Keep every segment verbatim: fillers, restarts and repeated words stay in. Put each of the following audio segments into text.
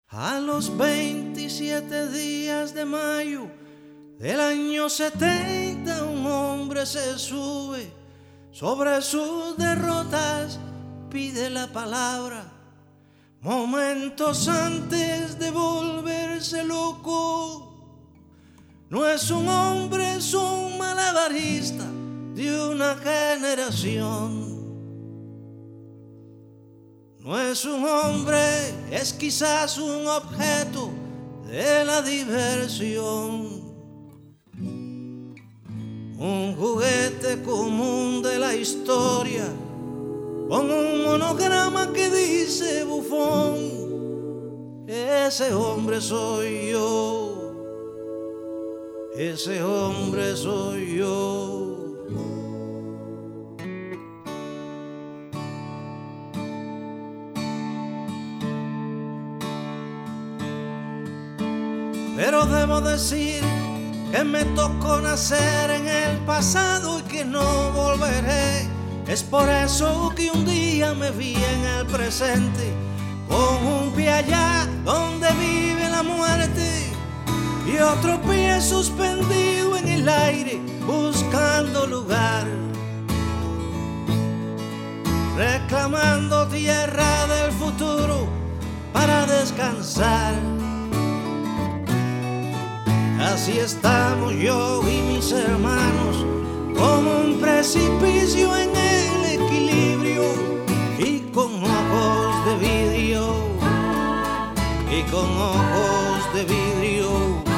A los veintisiete días de mayo del año setenta, un hombre se sube sobre sus derrotas, pide la palabra. Momentos antes de volverse loco, no es un hombre, es un malabarista de una generación. No es un hombre, es quizás un objeto de la diversión. Un juguete común de la historia, con un monograma que dice bufón. Ese hombre soy yo, ese hombre soy yo. Pero debo decir que me tocó nacer en el pasado y que no volveré. Es por eso que un día me vi en el presente, con un pie allá donde vive la muerte y otro pie suspendido en el aire buscando lugar, reclamando tierra del futuro para descansar. Así estamos yo y mis hermanos, como un precipicio en el equilibrio, y con ojos de vidrio, y con ojos de vidrio.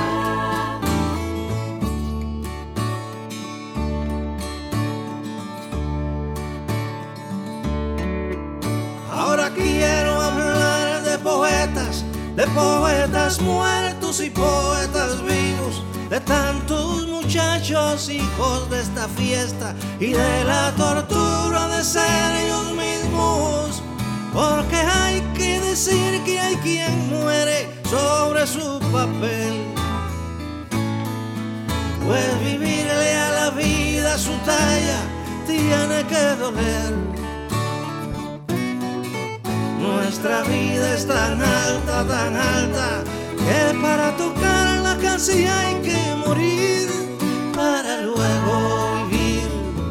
Ahora quiero hablar de poetas, de poetas muertos y poetas vivos, de tantos muchachos hijos de esta fiesta y de la tortura de ser ellos mismos. Porque hay que decir que hay quien muere sobre su papel, pues vivirle a la vida su talla tiene que doler. Nuestra vida es tan alta, tan alta, que para tocarla casi hay que morir para luego vivir,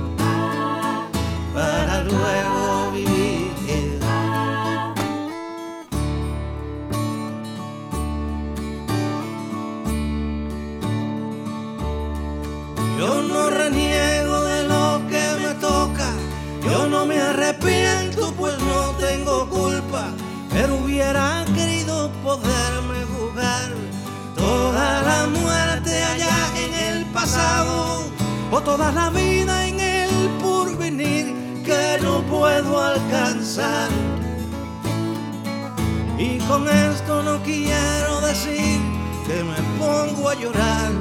para luego vivir. Yo no reniego de lo que me toca, yo no me arrepiento pues no tengo culpa, pero hubiera querido poderme jugar toda la muerte allá en el pasado, o toda la vida en el porvenir que no puedo alcanzar. Y con esto no quiero decir que me pongo a llorar.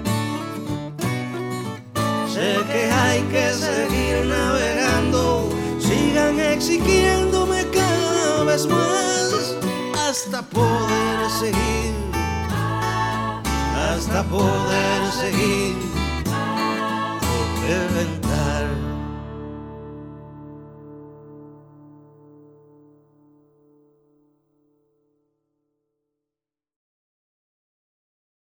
Sé que hay que seguir navegando, sigan exigiéndome cada vez más, hasta poder seguir, hasta poder seguir.